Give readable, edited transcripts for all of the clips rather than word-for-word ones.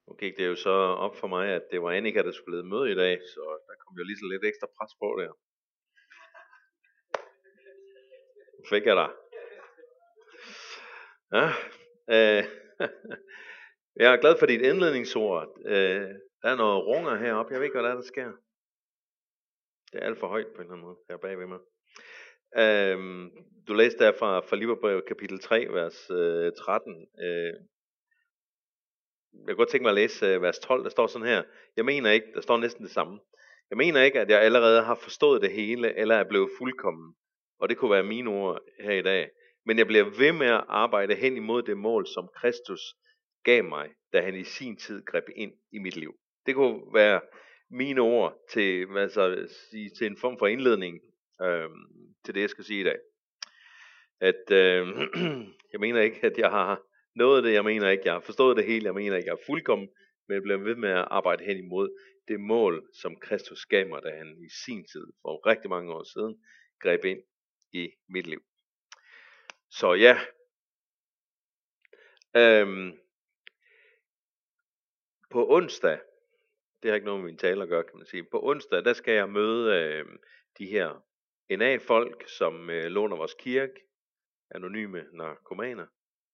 Nu gik det jo så op for mig, at det var Annika, der skulle lede møde i dag, så der kom jo lige så lidt ekstra pres på der. Nu fik jeg dig. Ja, jeg er glad for dit indledningsord. Der er noget runger heroppe, jeg ved ikke, hvad der sker. Det er alt for højt på en eller anden måde, her bag ved mig. Du læste der fra Filipperbrevet kapitel 3, vers 13. Jeg kunne godt tænke mig at læse vers 12, der står sådan her. Jeg mener ikke, der står næsten det samme. Jeg mener ikke, at jeg allerede har forstået det hele, eller er blevet fuldkommen. Og det kunne være mine ord her i dag. Men jeg bliver ved med at arbejde hen imod det mål, som Kristus gav mig, da han i sin tid greb ind i mit liv. Det kunne være mine ord til, til en form for indledning til det, jeg skal sige i dag. At jeg mener ikke, at jeg har nået det. Jeg mener ikke, at jeg har forstået det hele. Jeg mener ikke, at jeg er fuldkommen. Men jeg bliver ved med at arbejde hen imod det mål, som Kristus gav mig, da han i sin tid, for rigtig mange år siden, greb ind i mit liv. Så ja. På onsdag, det har ikke noget med min tale at gøre, kan man sige. På onsdag, der skal jeg møde de her NA-folk, som låner vores kirke, anonyme narkomaner.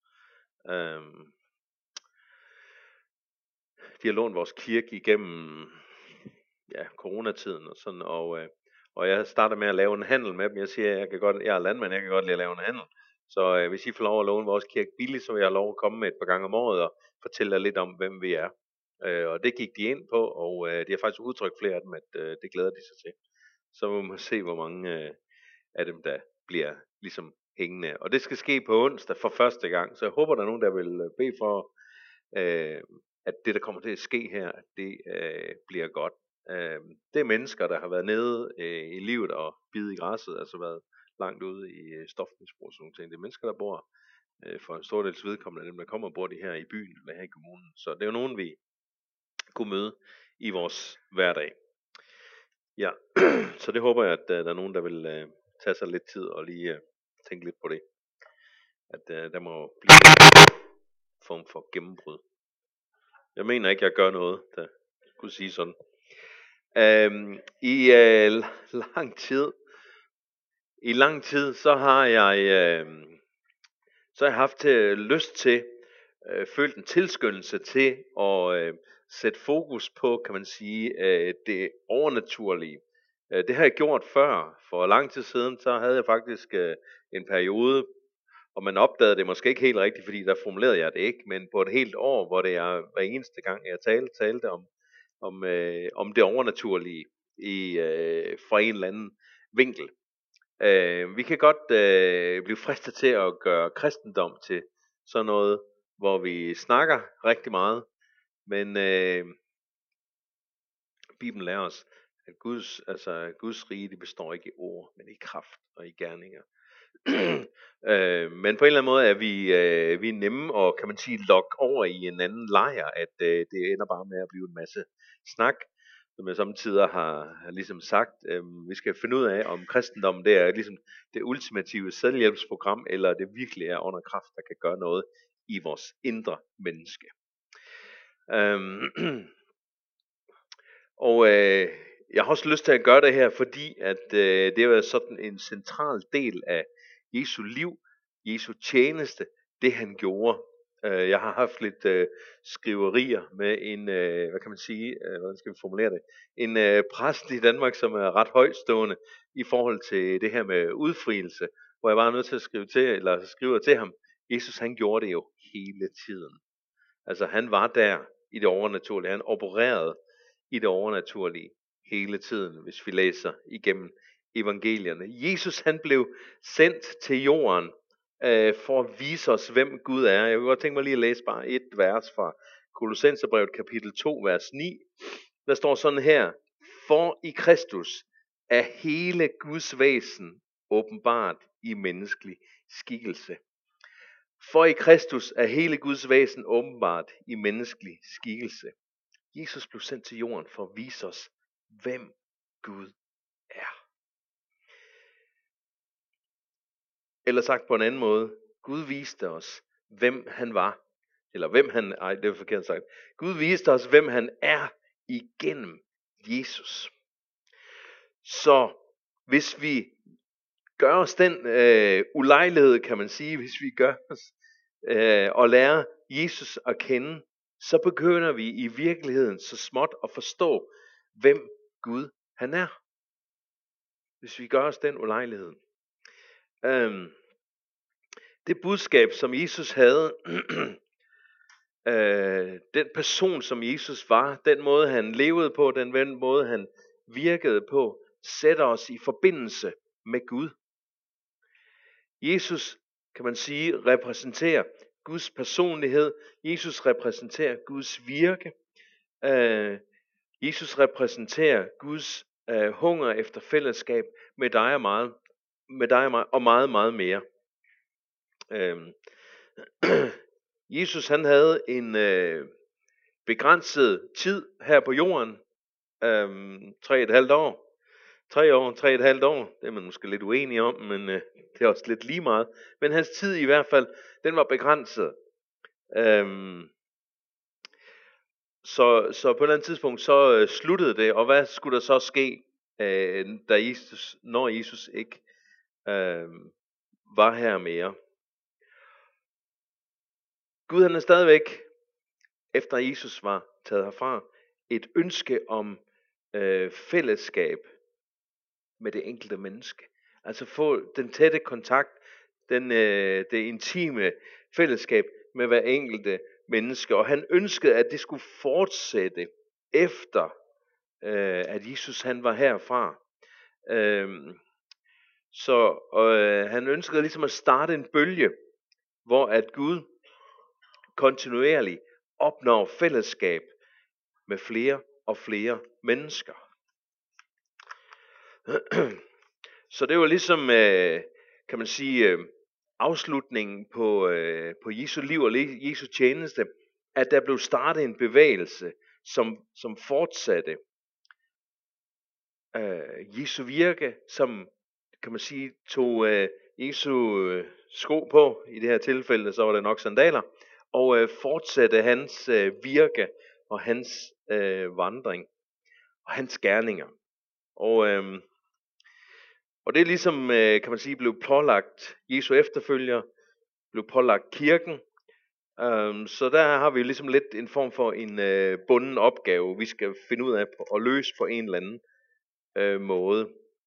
De har lånt vores kirke igennem coronatiden og sådan, og jeg starter med at lave en handel med dem. Jeg siger, jeg er landmand, jeg kan godt lide at lave en handel. Så hvis I får lov at låne vores kirke billigt, så vil jeg have lov at komme med et par gange om året og fortælle jer lidt om, hvem vi er. Og det gik de ind på, og de har faktisk udtrykt flere af dem, at det glæder de sig til. Så må man se, hvor mange af dem, der bliver ligesom hængende. Og det skal ske på onsdag for første gang, så jeg håber, der er nogen, der vil bede for, at det, der kommer til at ske her, det bliver godt. Det er mennesker, der har været nede i livet og bidet i græsset, altså været langt ude i stofmisbrug og sådan ting. Det er mennesker, der bor for en stor dels vedkommende, dem der kommer og bor de her i byen eller her i kommunen. Så det er jo nogen, vi kunne møde i vores hverdag. Ja, så det håber jeg, at der er nogen, der vil tage sig lidt tid og lige tænke lidt på det. At der må blive en form for gennembrud. Jeg mener ikke, jeg gør noget, der kunne sige sådan. I lang tid, så har jeg haft lyst til, følt en tilskyndelse til at sætte fokus på, kan man sige, det overnaturlige. Det har jeg gjort før. For lang tid siden, så havde jeg faktisk en periode, og man opdagede det måske ikke helt rigtigt, fordi der formulerede jeg det ikke, men på et helt år, hvor det er hver eneste gang, jeg talte om det overnaturlige fra en eller anden vinkel. Vi kan godt blive fristet til at gøre kristendom til sådan noget, hvor vi snakker rigtig meget, men Bibelen lærer os, at Guds rige, det består ikke i ord, men i kraft og i gerninger. Men på en eller anden måde er vi nemme og, kan man sige, lokke over i en anden lejr, at det ender bare med at blive en masse snak, som jeg samtidig har ligesom sagt. Vi skal finde ud af, om kristendommen det er ligesom det ultimative selvhjælpsprogram, eller det virkelig er under kraft, der kan gøre noget i vores indre menneske. Og jeg har også lyst til at gøre det her, fordi at det er sådan en central del af Jesu liv, Jesu tjeneste, det han gjorde. Jeg har haft lidt skriverier med en, hvad kan man sige, hvordan skal vi formulere det, en præst i Danmark, som er ret højtstående i forhold til det her med udfrielse, hvor jeg var nødt til at skrive til ham, Jesus han gjorde det jo hele tiden. Altså han var der i det overnaturlige, han opererede i det overnaturlige hele tiden, hvis vi læser igennem evangelierne. Jesus han blev sendt til jorden for at vise os, hvem Gud er. Jeg vil godt tænke mig lige at læse bare et vers fra Kolossenserbrevet kapitel 2, vers 9. Der står sådan her: For i Kristus er hele Guds væsen åbenbart i menneskelig skikkelse. For i Kristus er hele Guds væsen åbenbart i menneskelig skikkelse. Jesus blev sendt til jorden for at vise os, hvem Gud er. Eller sagt på en anden måde, Gud viste os, hvem han var, eller hvem han, det er forkert sagt. Gud viste os, hvem han er igennem Jesus. Så hvis vi gør os den ulejlighed, kan man sige, hvis vi gør os og lærer Jesus at kende, så begynder vi i virkeligheden så småt at forstå, hvem Gud han er. Hvis vi gør os den ulejlighed. Det budskab, som Jesus havde, den person, som Jesus var, den måde, han levede på, den måde, han virkede på, sætter os i forbindelse med Gud. Jesus, kan man sige, repræsenterer Guds personlighed. Jesus repræsenterer Guds virke. Jesus repræsenterer Guds hunger efter fællesskab med dig og mig, og meget, meget mere. Jesus han havde en begrænset tid her på jorden. 3,5 år. 3 år, 3,5 år. Det er man måske lidt uenig om, men det er også lidt lige meget. Men hans tid i hvert fald, den var begrænset. Så på et eller andet tidspunkt, så sluttede det. Og hvad skulle der så ske, når Jesus ikke var her mere? Gud han er stadigvæk, efter Jesus var taget herfra, et ønske om fællesskab med det enkelte menneske. Altså få den tætte kontakt, det intime fællesskab med hver enkelte menneske. Og han ønskede, at det skulle fortsætte efter, at Jesus han var herfra. Han ønskede ligesom at starte en bølge, hvor at Gud kontinuerligt opnår fællesskab med flere og flere mennesker. Så det var ligesom, kan man sige, afslutningen på Jesu liv og Jesu tjeneste, at der blev startet en bevægelse, som fortsatte. Jesu virke, som kan man sige, tog Jesu sko på, i det her tilfælde, så var det nok sandaler, og fortsatte hans virke og hans vandring og hans gerninger. Og det er ligesom, kan man sige, blev pålagt Jesu efterfølger, blev pålagt kirken. Så der har vi ligesom lidt en form for en bunden opgave, vi skal finde ud af at løse på en eller anden måde.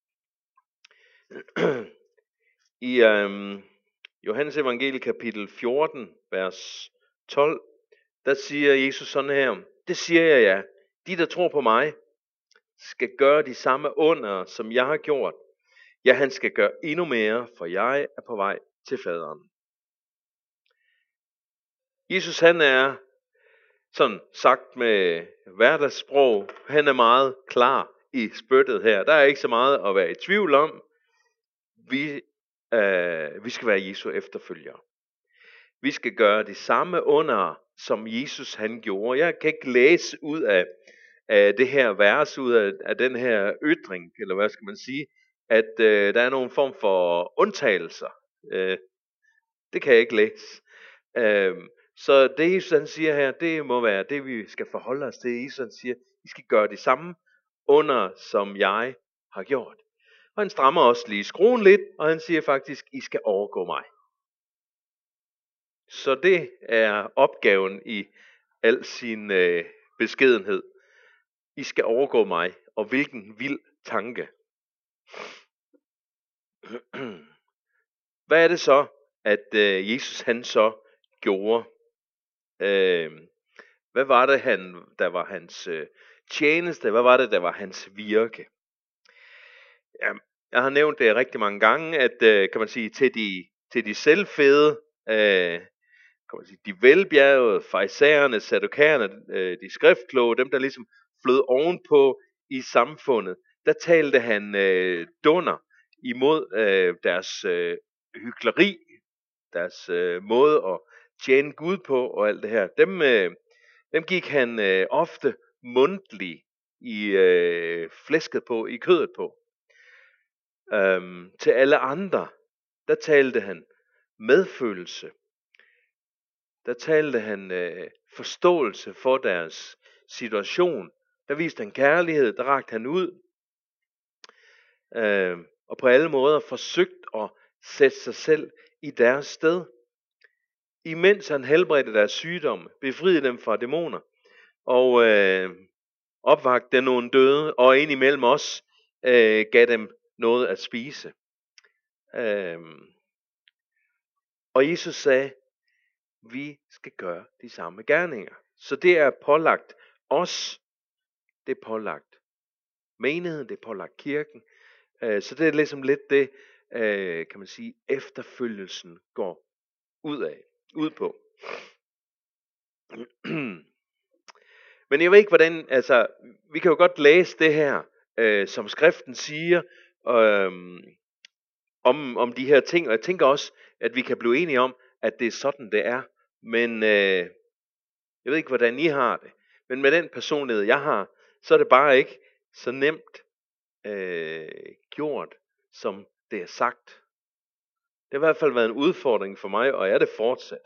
I Johannes Evangeliet kapitel 14, vers 12, der siger Jesus sådan her: det siger jeg jer, de der tror på mig, skal gøre de samme under, som jeg har gjort. Ja, han skal gøre endnu mere, for jeg er på vej til faderen. Jesus han er, sådan sagt med hverdagssprog, han er meget klar i spyttet her. Der er ikke så meget at være i tvivl om. Vi skal være Jesu efterfølgere. Vi skal gøre de samme under, som Jesus han gjorde. Jeg kan ikke læse ud af det her vers, ud af den her ytring, eller hvad skal man sige, at der er nogen form for undtagelser. Det kan jeg ikke læse. Så det Jesus han siger her, det må være det, vi skal forholde os til. Jesus han siger, I skal gøre de samme under, som jeg har gjort. Og han strammer også lige skruen lidt, og han siger faktisk, I skal overgå mig. Så det er opgaven i al sin beskedenhed. I skal overgå mig, og hvilken vild tanke. Hvad er det så, at Jesus han så gjorde? Hvad var det, der var hans tjeneste? Hvad var det, der var hans virke? Ja, jeg har nævnt det rigtig mange gange, at kan man sige, til de selvfede, kan man sige, de velbjergede, farisæerne, saddukæerne, de skriftkloge, dem der ligesom flød ovenpå i samfundet, der talte han dunder imod deres hykleri, deres måde at tjene Gud på og alt det her. Dem gik han ofte mundtligt i flæsket på, i kødet på. Til alle andre, der talte han medfølelse. der talte han forståelse for deres situation. Der viste han kærlighed, der rakte han ud. Og på alle måder forsøgt at sætte sig selv i deres sted. Imens han helbredte deres sygdomme, befriede dem fra dæmoner, og opvagte nogle døde, og indimellem os gav dem noget at spise. Og Jesus sagde, vi skal gøre de samme gerninger. Så det er pålagt os, det er pålagt menigheden, det er pålagt kirken. Så det er ligesom lidt det, kan man sige, efterfølgelsen går ud på. Men jeg ved ikke hvordan, altså vi kan jo godt læse det her, som skriften siger, om de her ting, og jeg tænker også, at vi kan blive enige om, at det er sådan det er. Men jeg ved ikke hvordan I har det, men med den personlighed jeg har, så er det bare ikke så nemt gjort, som det er sagt. Det har i hvert fald været en udfordring for mig, og er det fortsat.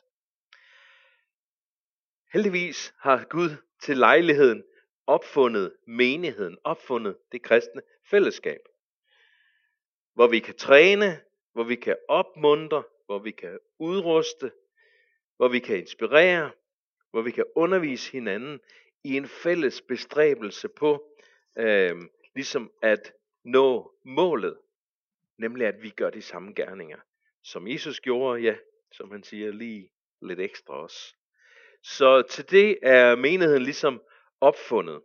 Heldigvis har Gud til lejligheden opfundet menigheden, opfundet det kristne fællesskab. Hvor vi kan træne, hvor vi kan opmuntre, hvor vi kan udruste, hvor vi kan inspirere, hvor vi kan undervise hinanden i en fælles bestræbelse på ligesom at nå målet. Nemlig at vi gør de samme gerninger, som Jesus gjorde, ja, som han siger, lige lidt ekstra også. Så til det er menigheden ligesom opfundet.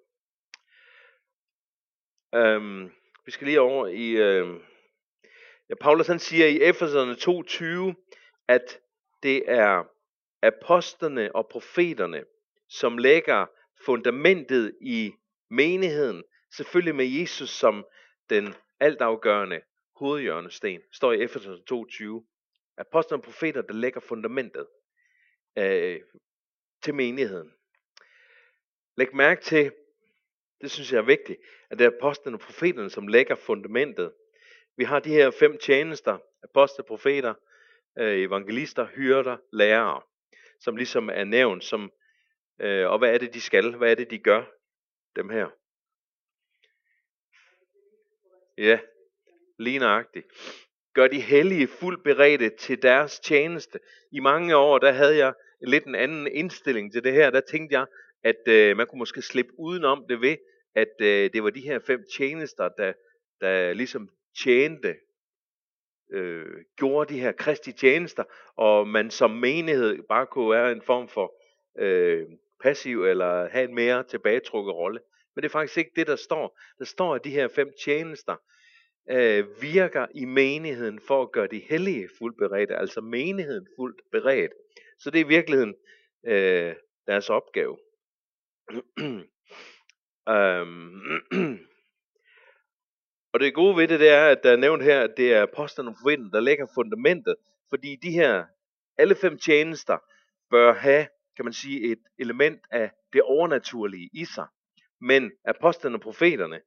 Vi skal lige over i, Paulus han siger i Efeserne 2:20, at det er apostlene og profeterne, som lægger fundamentet i menigheden, selvfølgelig med Jesus som den altafgørende hovedhjørnesten, står i Efeserne 2:20. Apostlene og profeter, der lægger fundamentet til menigheden. Læg mærke til, det synes jeg er vigtigt, at det er apostlene og profeterne, som lægger fundamentet. Vi har de her 5 tjenester, apostle, profeter, evangelister, hyrder, lærere, som ligesom er nævnt som, og hvad er det de skal, hvad er det de gør, dem her? Ja, lige nøjagtigt. Gør de hellige fuldt beredte til deres tjeneste. I mange år, der havde jeg lidt en anden indstilling til det her. Der tænkte jeg, at man kunne måske slippe udenom det ved, at det var de her 5 tjenester, der ligesom tjente, gjorde de her kristi tjenester, og man som menighed bare kunne være en form for passiv, eller have en mere tilbagetrukket rolle. Men det er faktisk ikke det, der står. Der står, at de her 5 tjenester virker i menigheden for at gøre de hellige fuldt beredte, altså menigheden fuldt beredt. Så det er i virkeligheden deres opgave. Og det gode ved det er, at der er nævnt her, at det er apostlene og profeterne, der lægger fundamentet, fordi de her, alle 5 tjenester, bør have, kan man sige, et element af det overnaturlige i sig. Men apostlene og profeterne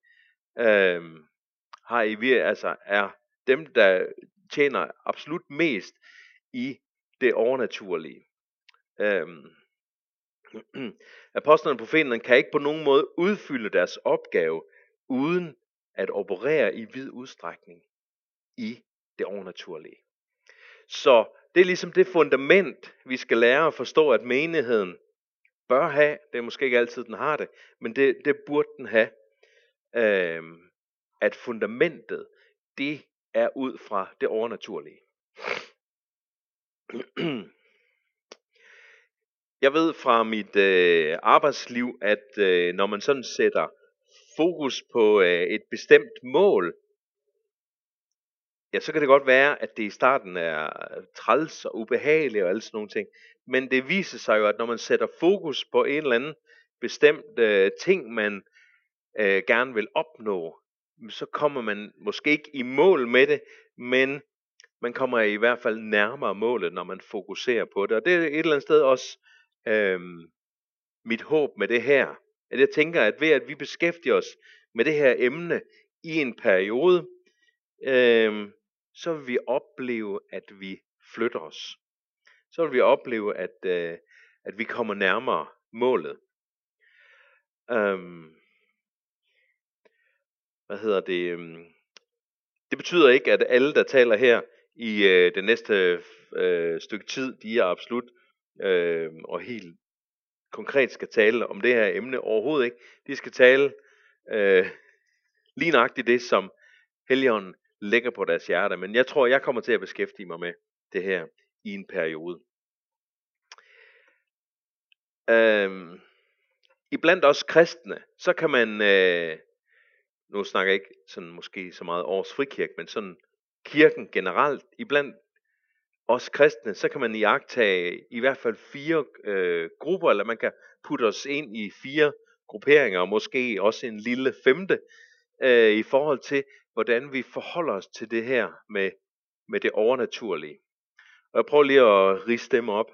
er dem, der tjener absolut mest i det overnaturlige. Apostlene og profeterne kan ikke på nogen måde udfylde deres opgave, uden at operere i vid udstrækning i det overnaturlige. Så det er ligesom det fundament, vi skal lære at forstå, at menigheden bør have. Det er måske ikke altid, den har det, men det burde den have. At fundamentet, det er ud fra det overnaturlige. Jeg ved fra mit arbejdsliv, at når man sådan sætter fokus på et bestemt mål, ja, så kan det godt være, at det i starten er træls og ubehageligt og alle sådan nogle ting. Men det viser sig jo, at når man sætter fokus på en eller anden bestemt ting, man gerne vil opnå, så kommer man måske ikke i mål med det, men man kommer i hvert fald nærmere målet, når man fokuserer på det. Og det er et eller andet sted også mit håb med det her. At jeg tænker, at ved at vi beskæftiger os med det her emne i en periode, så vil vi opleve, at vi flytter os. Så vil vi opleve, at vi kommer nærmere målet. Det betyder ikke, at alle, der taler her i det næste stykke tid, de er absolut og helt konkret skal tale om det her emne. Overhovedet ikke. De skal tale lige nøjagtigt det, som Helligånden lægger på deres hjerte. Men jeg tror, jeg kommer til at beskæftige mig med det her i en periode. Iblandt os kristne, så kan man, nu snakker jeg ikke sådan måske så meget års frikirke, men sådan kirken generelt, iblandt os kristne, så kan man iagttage i hvert fald 4 grupper, eller man kan putte os ind i 4 grupperinger, og måske også en lille 5. I forhold til, hvordan vi forholder os til det her med det overnaturlige. Og jeg prøver lige at ridse dem op.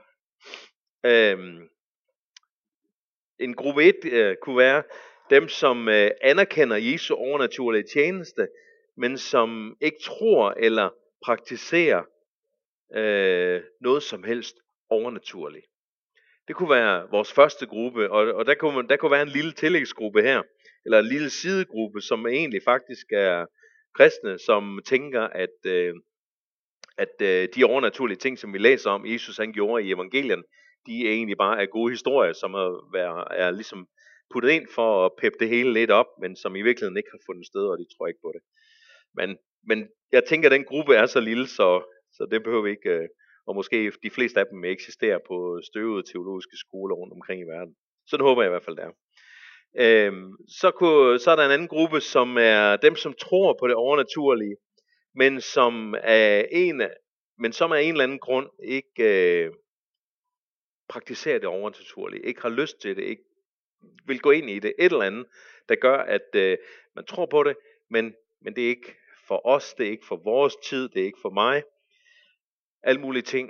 En gruppe 1 kunne være dem, som anerkender Jesu overnaturlige tjeneste, men som ikke tror eller praktiserer noget som helst overnaturligt. Det kunne være vores første gruppe, og der kunne være en lille tillægsgruppe her, eller en lille sidegruppe, som egentlig faktisk er kristne, som tænker, at de overnaturlige ting, som vi læser om, Jesus han gjorde i evangelien, de er egentlig bare er gode historier, som er ligesom puttet ind for at peppe det hele lidt op, men som i virkeligheden ikke har fundet sted, og de tror ikke på det. Men jeg tænker, at den gruppe er så lille, så det behøver vi ikke, og måske de fleste af dem eksisterer på støvede teologiske skoler rundt omkring i verden. Sådan håber jeg i hvert fald, det er. Så er der en anden gruppe, som er dem, som tror på det overnaturlige, men som af en eller anden grund ikke praktiserer det overnaturlige, ikke har lyst til det, ikke vil gå ind i det, et eller andet, der gør, at man tror på det, men det er ikke for os, det er ikke for vores tid, det er ikke for mig, alle mulige ting.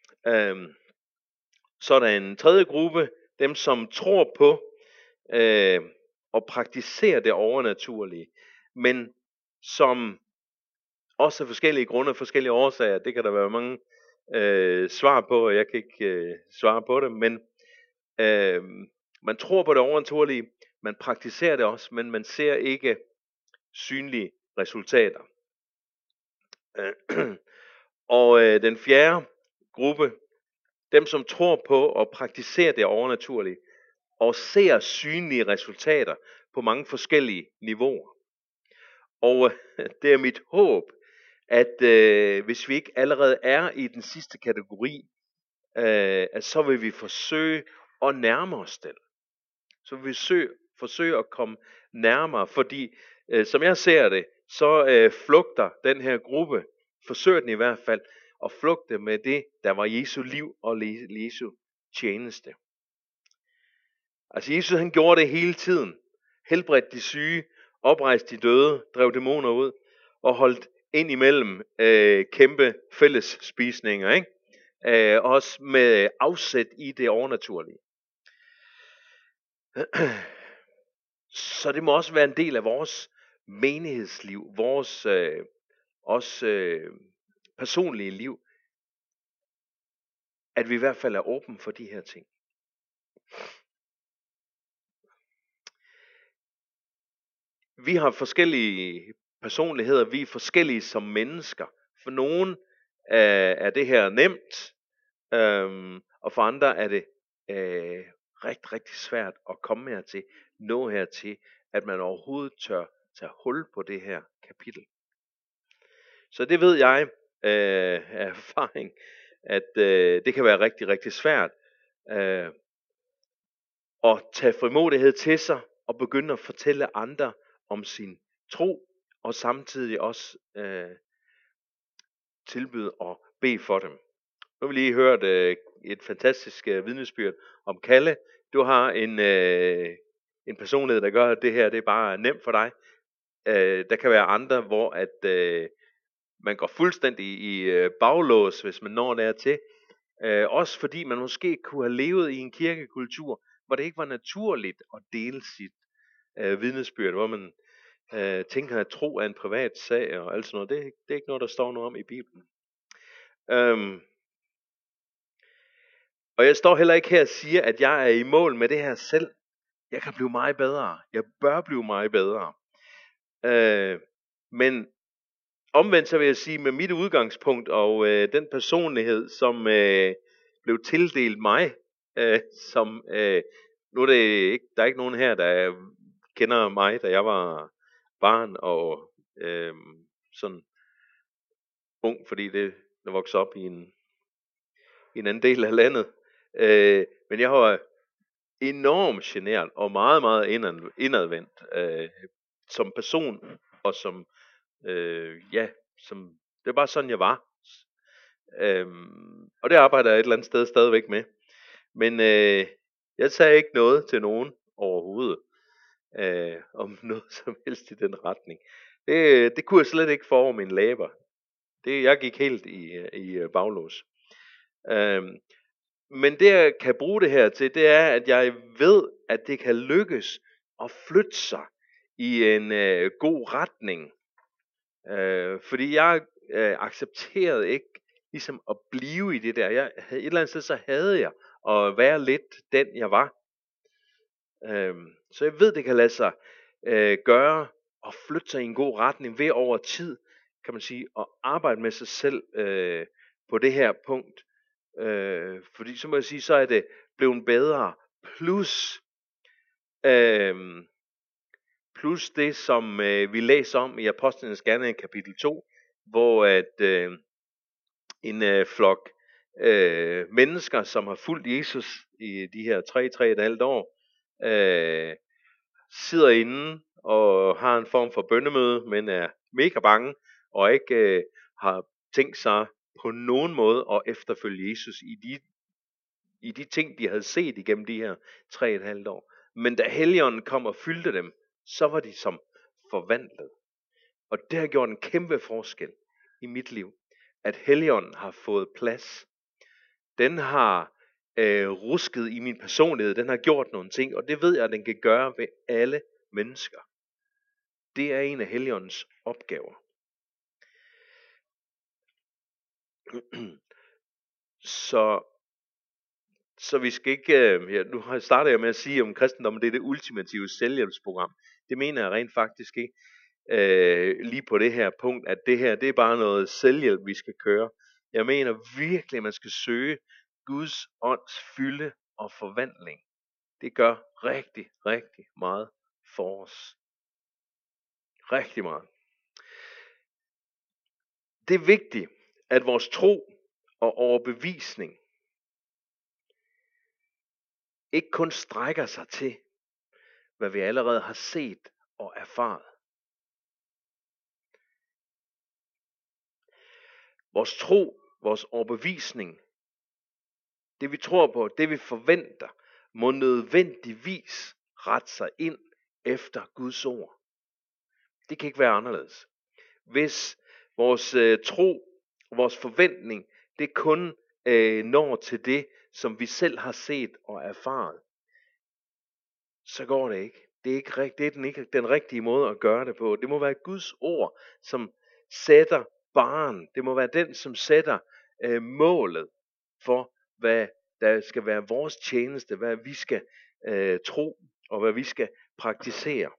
Så er der en tredje gruppe, dem som tror på og praktiserer det overnaturlige, men som også af forskellige grunde, forskellige årsager, det kan der være mange svar på, og jeg kan ikke svare på det, men man tror på det overnaturlige, man praktiserer det også, men man ser ikke synlige resultater. Og den fjerde gruppe, dem som tror på og praktiserer det overnaturlige, og ser synlige resultater på mange forskellige niveauer. Og det er mit håb, at hvis vi ikke allerede er i den sidste kategori, at så vil vi forsøge at nærme os den. Så vil vi forsøge at komme nærmere, fordi som jeg ser det, så flugter den her gruppe, forsøger den i hvert fald, at flugte med det, der var Jesu liv og Jesu tjeneste. Altså Jesus han gjorde det hele tiden. Helbredte de syge, oprejste de døde, drev dæmoner ud og holdt ind imellem kæmpe fælles spisninger, ikke? Også med afsæt i det overnaturlige. Så det må også være en del af vores menighedsliv, vores også personlige liv, at vi i hvert fald er åben for de her ting. Vi har forskellige personligheder, vi er forskellige som mennesker. For nogen er det her nemt, og for andre er det rigtig, rigtig svært at komme hertil, nå hertil, at man overhovedet tør tage hul på det her kapitel. Så det ved jeg af erfaring, at det kan være rigtig, rigtig svært at tage frimodighed til sig og begynde at fortælle andre om sin tro, og samtidig også tilbyde og bede for dem. Nu har vi lige hørt et fantastisk vidnesbyrd om Kalle. Du har en personlighed, der gør, at det her det er bare nemt for dig. Der kan være andre, hvor at man går fuldstændig i baglås, hvis man når dertil. Også fordi man måske kunne have levet i en kirkekultur, hvor det ikke var naturligt at dele sit vidnesbyrd, hvor man tænker, at tro er en privat sag og alt sådan noget. Det er ikke noget, der står noget om i Bibelen. Og jeg står heller ikke her og siger, at jeg er i mål med det her selv. Jeg kan blive meget bedre. Jeg bør blive meget bedre. Men omvendt så vil jeg sige, med mit udgangspunkt og den personlighed, som blev tildelt mig, som nu er det ikke, der er ikke nogen her, der kender mig, da jeg var barn og sådan ung, fordi det voksede op i en anden del af landet. Men jeg var enormt genert og meget, meget indadvendt som person og som som det er bare sådan jeg var. Og det arbejder jeg et eller andet sted stadigvæk med. Men jeg sagde ikke noget til nogen overhovedet om noget som helst i den retning. Det kunne jeg slet ikke få over mine læber. Jeg gik helt i baglås. Men det jeg kan bruge det her til, det er, at jeg ved, at det kan lykkes at flytte sig i en god retning. Fordi jeg accepterede ikke ligesom at blive i det der. Et eller andet sted så havde jeg at være lidt den jeg var. Så jeg ved, det kan lade sig gøre og flytte sig i en god retning ved over tid, kan man sige, at arbejde med sig selv på det her punkt. Fordi så må jeg sige, så er det blevet bedre. Plus det, som vi læser om i Apostlenes Gerninger kapitel 2, hvor at en flok mennesker, som har fulgt Jesus i de her 3,5 år, sidder inde og har en form for bønnemøde, men er mega bange og ikke har tænkt sig på nogen måde at efterfølge Jesus i de ting, de havde set igennem de her 3,5 år. Men da Helligånden kom og fyldte dem, så var de som forvandlet. Og det har gjort en kæmpe forskel i mit liv, at Helligånden har fået plads. Den har rusket i min personlighed, den har gjort nogle ting, og det ved jeg, at den kan gøre ved alle mennesker. Det er en af Helligåndens opgaver. Så vi skal ikke, nu starter jeg med at sige om kristendommen, det er det ultimative selvhjælpsprogram. Det mener jeg rent faktisk ikke lige på det her punkt, at det her, det er bare noget selvhjælp, vi skal køre. Jeg mener virkelig, at man skal søge Guds ånds fylde og forvandling. Det gør rigtig, rigtig meget for os. Rigtig meget. Det er vigtigt, at vores tro og overbevisning ikke kun strækker sig til, hvad vi allerede har set og erfaret. Vores tro, vores overbevisning, det vi tror på, det vi forventer, må nødvendigvis rette sig ind efter Guds ord. Det kan ikke være anderledes. Hvis vores tro, vores forventning, det kun når til det, som vi selv har set og erfaret, så går det ikke. Det er ikke den rigtige måde at gøre det på. Det må være Guds ord, som sætter barren. Det må være den, som sætter målet for, hvad der skal være vores tjeneste, hvad vi skal tro og hvad vi skal praktisere.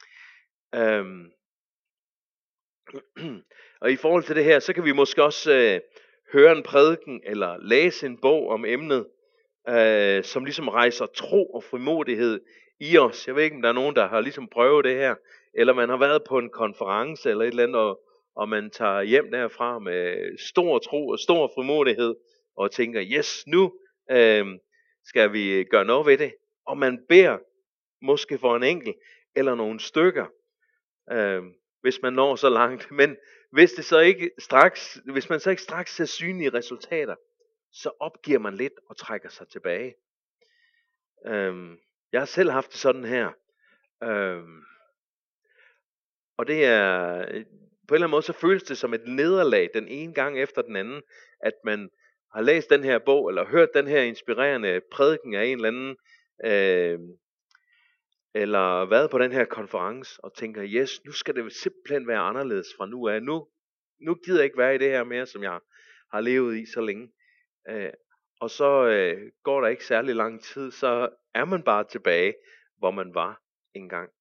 Og i forhold til det her, så kan vi måske også høre en prædiken eller læse en bog om emnet, som ligesom rejser tro og frimodighed i os. Jeg ved ikke, om der er nogen, der har ligesom prøvet det her, eller man har været på en konference eller et eller andet, og man tager hjem derfra med stor tro og stor frimodighed, og tænker, yes, nu skal vi gøre noget ved det. Og man beder måske for en enkelt eller nogle stykker, hvis man når så langt. Men hvis man så ikke straks ser synlige resultater, så opgiver man lidt og trækker sig tilbage. Jeg har selv haft det sådan her. Og det er, på en eller anden måde, så føles det som et nederlag den ene gang efter den anden, at man har læst den her bog, eller hørt den her inspirerende prædiken af en eller anden, eller været på den her konference, og tænker, yes, nu skal det simpelthen være anderledes fra nu af. Nu gider jeg ikke være i det her mere, som jeg har levet i så længe. og så går der ikke særlig lang tid, så er man bare tilbage, hvor man var engang.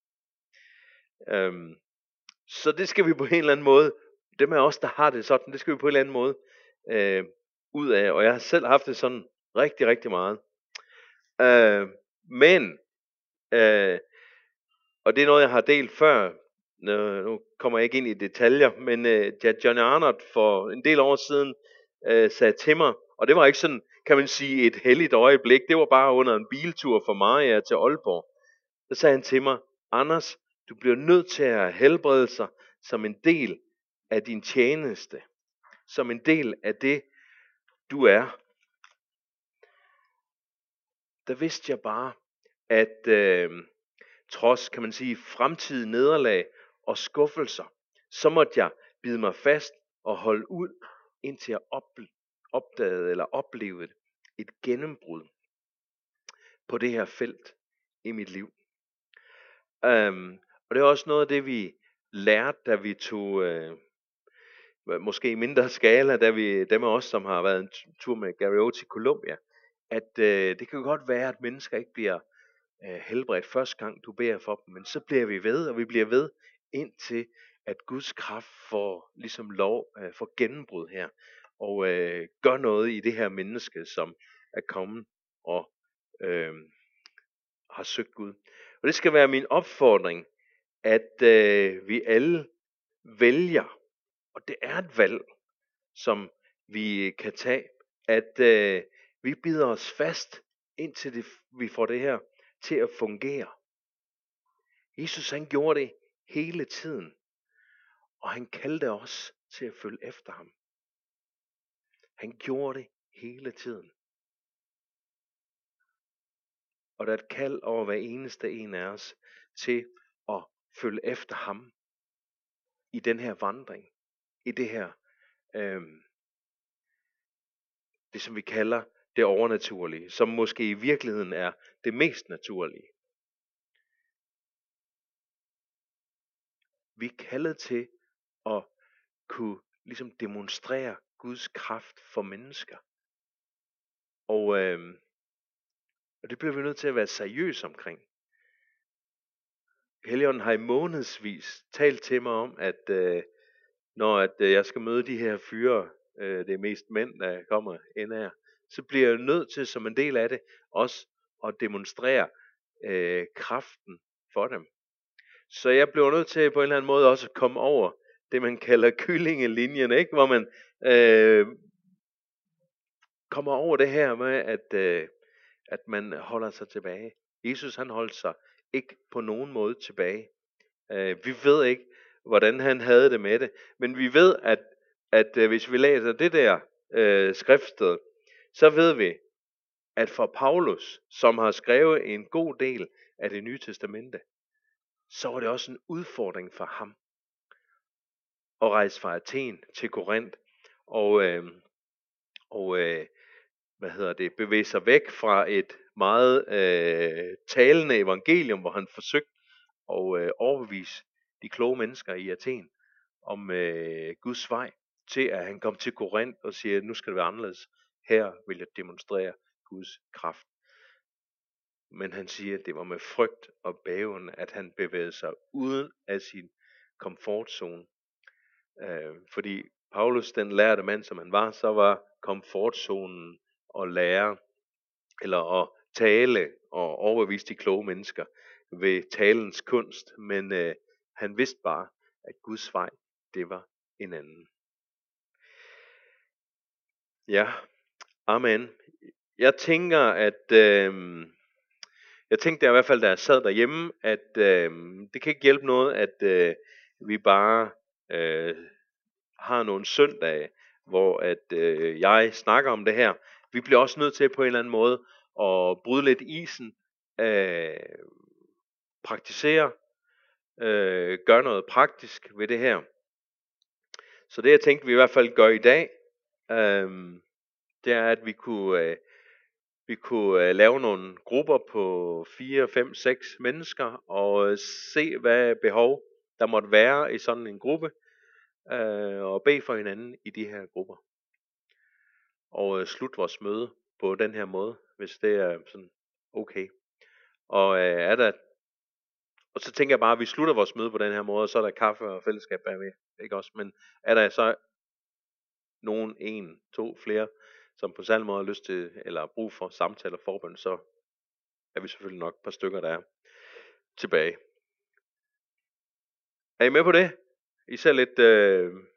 Så det skal vi på en eller anden måde, dem af os, der har det sådan, det skal vi på en eller anden måde ud af. Og jeg har selv haft det sådan rigtig, rigtig meget. Men, og det er noget, jeg har delt før, nu kommer jeg ikke ind i detaljer, men Johnny Arnott for en del år siden sagde til mig, og det var ikke sådan, kan man sige, et helligt øjeblik, det var bare under en biltur fra Mariager til Aalborg. Så sagde han til mig, Anders, du bliver nødt til at helbrede sig som en del af din tjeneste, som en del af det, du er. Der vidste jeg bare, at trods, kan man sige, fremtidige nederlag og skuffelser, så måtte jeg bide mig fast og holde ud, indtil jeg opdagede eller oplevede et gennembrud på det her felt i mit liv. Og det er også noget af det, vi lærte, da vi tog, måske i mindre skala, da vi, dem af os, som har været en tur med Gary O til Colombia, at det kan godt være, at mennesker ikke bliver helbredt første gang, du beder for dem, men så bliver vi ved, og vi bliver ved, indtil at Guds kraft får ligesom for gennembrud her, og gør noget i det her menneske, som er kommet og har søgt Gud. Og det skal være min opfordring, at vi alle vælger, og det er et valg, som vi kan tage, at vi bider os fast, indtil vi får det her til at fungere. Jesus, han gjorde det hele tiden, og han kaldte os til at følge efter ham. Han gjorde det hele tiden. Og der er et kald over hver eneste en af os til at følge efter ham i den her vandring, i det her, det som vi kalder det overnaturlige, som måske i virkeligheden er det mest naturlige. Vi er kaldet til at kunne ligesom demonstrere Guds kraft for mennesker. Og det bliver vi nødt til at være seriøse omkring. Helligånden har i månedsvis talt til mig om, at når jeg skal møde de her fyre, det er mest mænd, der kommer ind her, så bliver jeg nødt til som en del af det også at demonstrere kraften for dem. Så jeg bliver nødt til på en eller anden måde også at komme over det, man kalder kyllingelinjen, ikke? Hvor man kommer over det her med, at man holder sig tilbage. Jesus, han holdt sig ikke på nogen måde tilbage. Vi ved ikke, hvordan han havde det med det, men vi ved, at hvis vi læser det der skriftsted, så ved vi, at for Paulus, som har skrevet en god del af det nye testamente, så var det også en udfordring for ham at rejse fra Athen til Korinth og bevæge sig væk fra et meget talende evangelium, hvor han forsøgte at overbevise de kloge mennesker i Athen om Guds vej, til at han kom til Korinth og siger, nu skal det være anderledes. Her vil jeg demonstrere Guds kraft. Men han siger, at det var med frygt og bæven, at han bevægede sig uden af sin komfortzone. Fordi Paulus, den lærte mand, som han var, så var komfortzonen at lære, eller at tale og overbevise de kloge mennesker ved talens kunst. Men han vidste bare, at Guds vej, det var en anden. Ja, amen. Jeg tænker, at jeg tænkte i hvert fald, da jeg sad derhjemme, at det kan ikke hjælpe noget, at vi bare har nogle søndage, hvor at jeg snakker om det her. Vi bliver også nødt til på en eller anden måde at bryde lidt isen, praktisere, gøre noget praktisk ved det her. Så det jeg tænkte, vi i hvert fald gør i dag, det er, at vi kunne lave nogle grupper på 4, 5, 6 mennesker, og se, hvad behov der måtte være i sådan en gruppe, og bede for hinanden i de her grupper. Og slutte vores møde på den her måde, hvis det er sådan okay. Og og så tænker jeg bare, at vi slutter vores møde på den her måde, og så er der kaffe og fællesskab bagved, ikke også? Men er der så nogen, en, to, flere, som på særlig måde har lyst til, eller brug for samtale og forbøn, så er vi selvfølgelig nok et par stykker, der er tilbage. Er I med på det? I ser lidt